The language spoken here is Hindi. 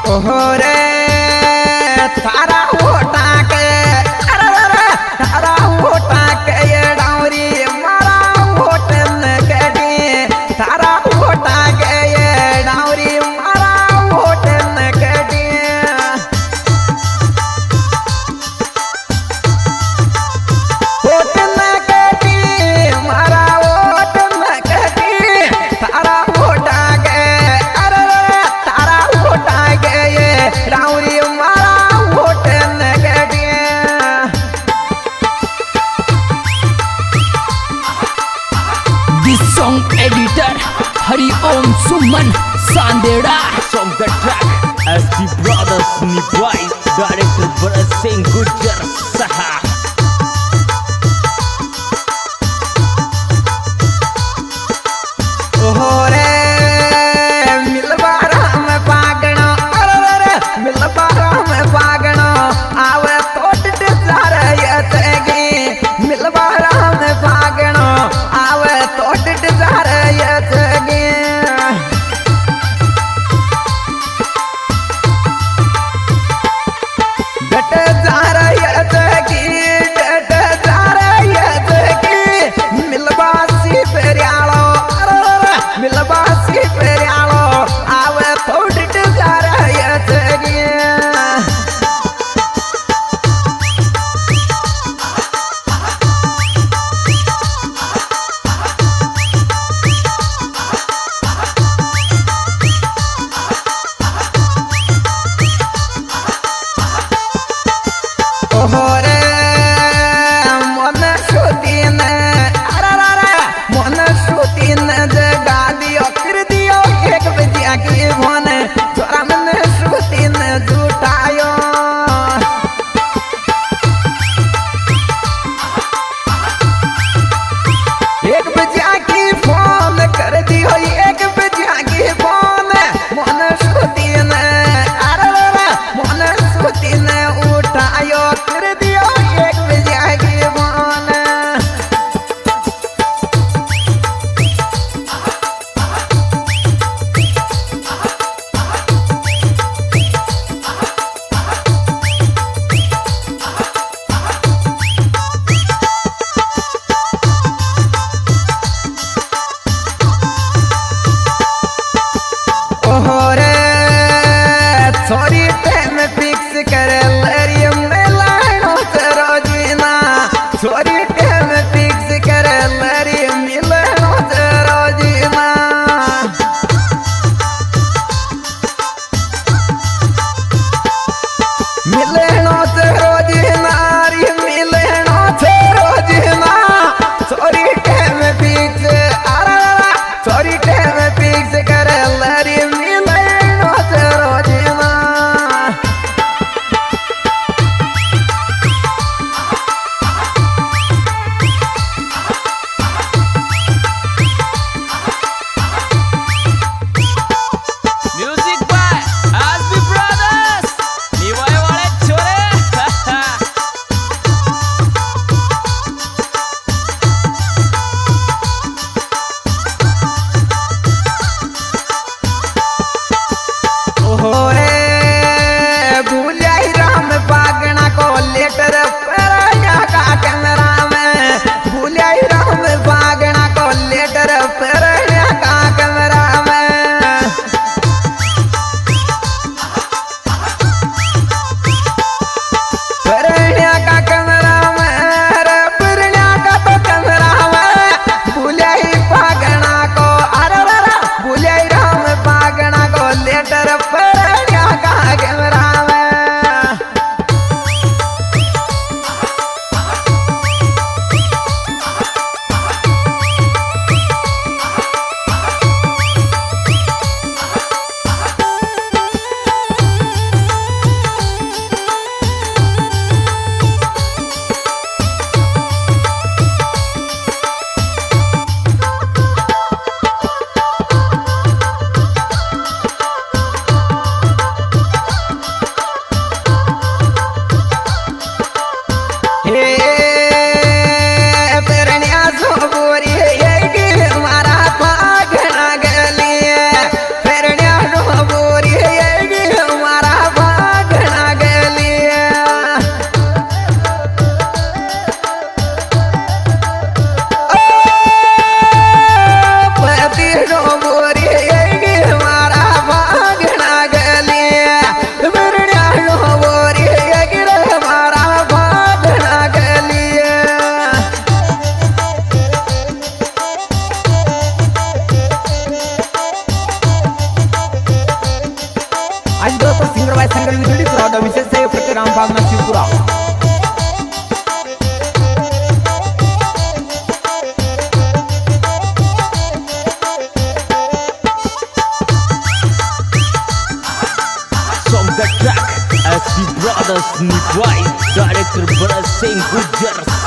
ओहो रे थारा होटा के थारा होटा के ये डाउरी मारा होटन के दी थारा होटा के ये डाउरी मारा होटन के दी होटन के दी मारा होटन के दी थारा होटा के थारा होटा के ये डाउरी मारा होटन के दी This song editor Hari Om Suman Sandera. From the track as the brothers Nibai, director Bharat Singh Gujjar Saha. ओहो रे मिलबारा में पागणो अरे मिलबारा में पागणो आवे तोट डिजार यतगी मिलबारा में पागणो आवे तोट डिजार यतगी गट जार यतगी Brothers Nipai, Director Bharat Singh Gujjar